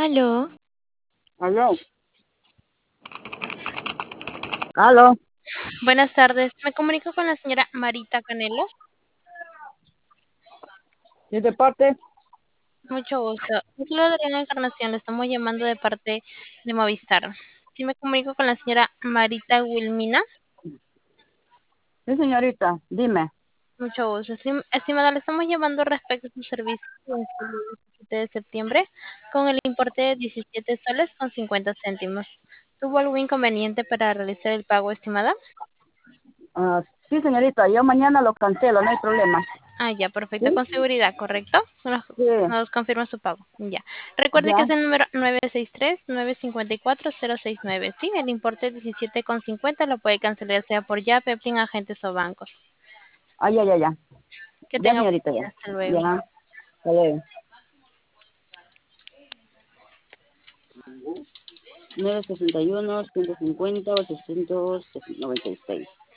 Aló, Aló, aló, buenas tardes. Me comunico con la señora Marita Canelo. ¿y de parte? Mucho gusto. Yo soy Adriana Encarnación, le estamos llamando de parte de Movistar. Sí, me comunico con la señora Marita Wilmina. Sí, señorita, dime. Mucho gusto. Estimada, le estamos llamando respecto a su servicio del 17 de septiembre con el importe de 17 soles con 50 céntimos. ¿Tuvo algún inconveniente para realizar el pago, estimada? Sí, señorita, yo mañana lo cancelo, no hay problema. Ah, ya, perfecto. ¿Sí? Con seguridad, ¿correcto? Sí, Nos confirma su pago. Ya. Recuerde que ya. es el número 963-954-069. Sí, el importe 17,50 lo puede cancelar sea por ya, Pepin, agentes o bancos. Ya. Que Ya, tenga buen señorita, día. ya. Hasta luego. Ya, hasta luego. 961, 150, 896.